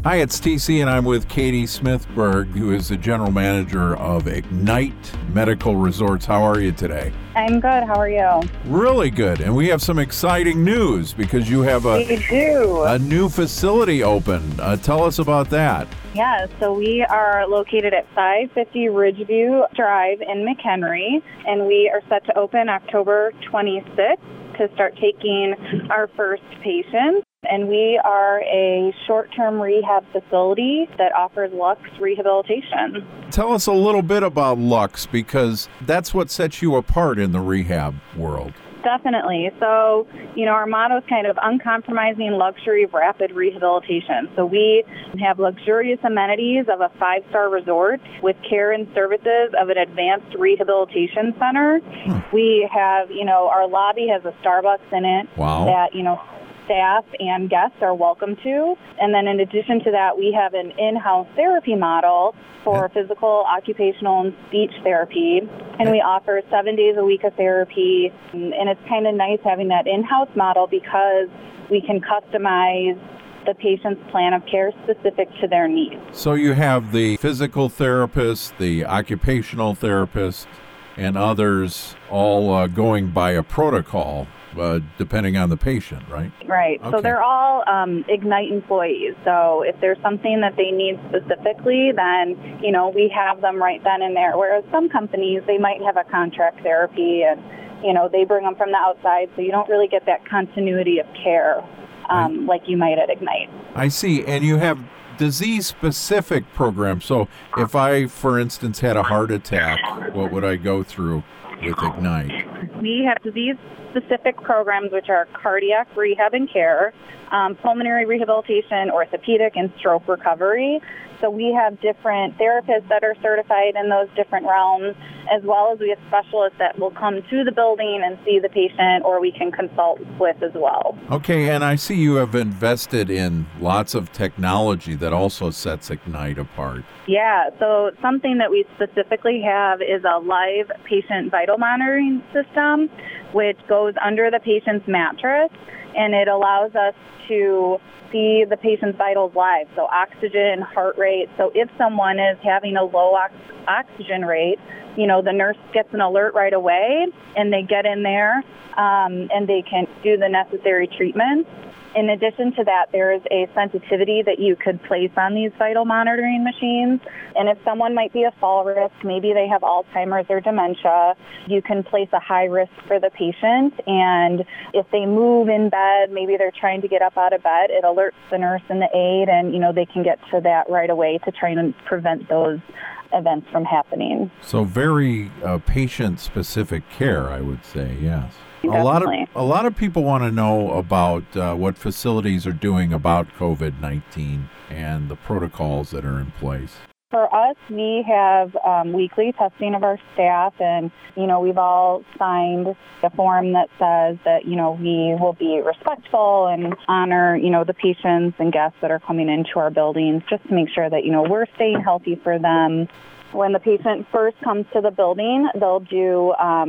Hi, it's TC, and I'm with Katie Smithberg, who is the general manager of Ignite Medical Resorts. How are you today? I'm good. How are you? Really good. And we have some exciting news because you have a new facility open. Tell us about that. Yeah, so we are located at 550 Ridgeview Drive in McHenry, and we are set to open October 26th to start taking our first patients. And we are a short-term rehab facility that offers Lux rehabilitation. Tell us a little bit about Lux, because that's what sets you apart in the rehab world. Definitely. So, our motto is kind of uncompromising luxury of rapid rehabilitation. So we have luxurious amenities of a 5-star resort with care and services of an advanced rehabilitation center. We have, our lobby has a Starbucks in it. Wow. That, staff and guests are welcome to. And then in addition to that, we have an in-house therapy model for physical, occupational, and speech therapy. And we offer 7 days a week of therapy. And it's kind of nice having that in-house model because we can customize the patient's plan of care specific to their needs. So you have the physical therapist, the occupational therapist, and others all going by a protocol. Depending on the patient, right? Right. Okay. So they're all Ignite employees. So if there's something that they need specifically, then, we have them right then and there. Whereas some companies, they might have a contract therapy and, they bring them from the outside. So you don't really get that continuity of care like you might at Ignite. I see. And you have disease-specific programs. So if I, for instance, had a heart attack, what would I go through with Ignite? We have disease-specific programs, which are cardiac rehab and care, pulmonary rehabilitation, orthopedic, and stroke recovery. So we have different therapists that are certified in those different realms, as well as we have specialists that will come to the building and see the patient, or we can consult with as well. Okay, and I see you have invested in lots of technology that also sets Ignite apart. Yeah, so something that we specifically have is a live patient vital monitoring system, which goes under the patient's mattress, and it allows us to see the patient's vitals live, so oxygen, heart rate. So if someone is having a low oxygen rate, the nurse gets an alert right away, and they get in there, and they can do the necessary treatments. In addition to that, there is a sensitivity that you could place on these vital monitoring machines. And if someone might be a fall risk, maybe they have Alzheimer's or dementia, you can place a high risk for the patient. And if they move in bed, maybe they're trying to get up out of bed, it alerts the nurse and the aide, and, they can get to that right away to try and prevent those events from happening. So very patient-specific care, I would say, yes. Definitely. A lot of people want to know about what facilities are doing about COVID-19 and the protocols that are in place. For us, we have weekly testing of our staff, and, we've all signed a form that says that, we will be respectful and honor, the patients and guests that are coming into our buildings, just to make sure that, we're staying healthy for them. When the patient first comes to the building, they'll do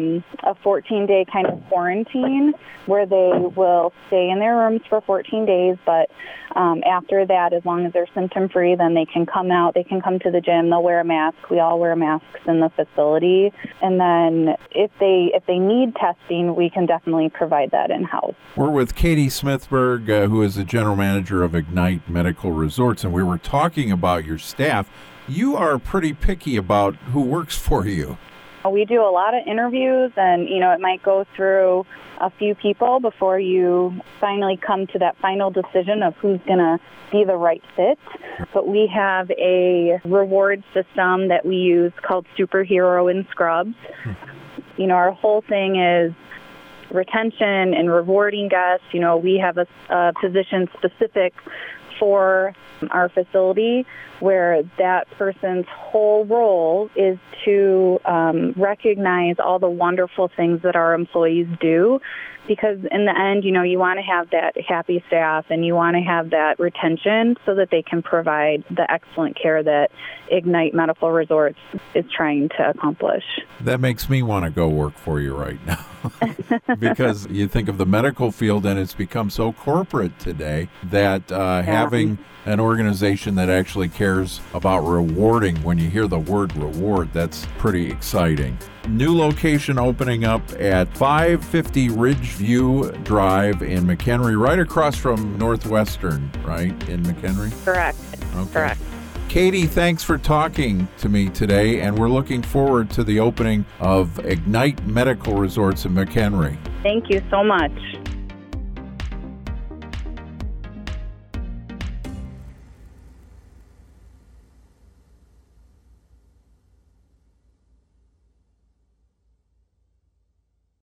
a 14-day kind of quarantine where they will stay in their rooms for 14 days. But after that, as long as they're symptom-free, then they can come out. They can come to the gym. They'll wear a mask. We all wear masks in the facility. And then if they need testing, we can definitely provide that in-house. We're with Katie Smithberg, who is the general manager of Ignite Medical Resorts, and we were talking about your staff. You are pretty picky about who works for you. We do a lot of interviews, and, it might go through a few people before you finally come to that final decision of who's going to be the right fit. But we have a reward system that we use called Superhero in Scrubs. Our whole thing is retention and rewarding guests. We have a position specific for our facility where that person's whole role is to recognize all the wonderful things that our employees do, because in the end, you want to have that happy staff and you want to have that retention so that they can provide the excellent care that Ignite Medical Resorts is trying to accomplish. That makes me want to go work for you right now. Because you think of the medical field and it's become so corporate today that having an organization that actually cares about rewarding. When you hear the word reward, that's pretty exciting. New location opening up at 550 Ridgeview Drive in McHenry, right across from Northwestern, right, in McHenry? Correct. Okay. Correct. Katie, thanks for talking to me today, and we're looking forward to the opening of Ignite Medical Resorts in McHenry. Thank you so much.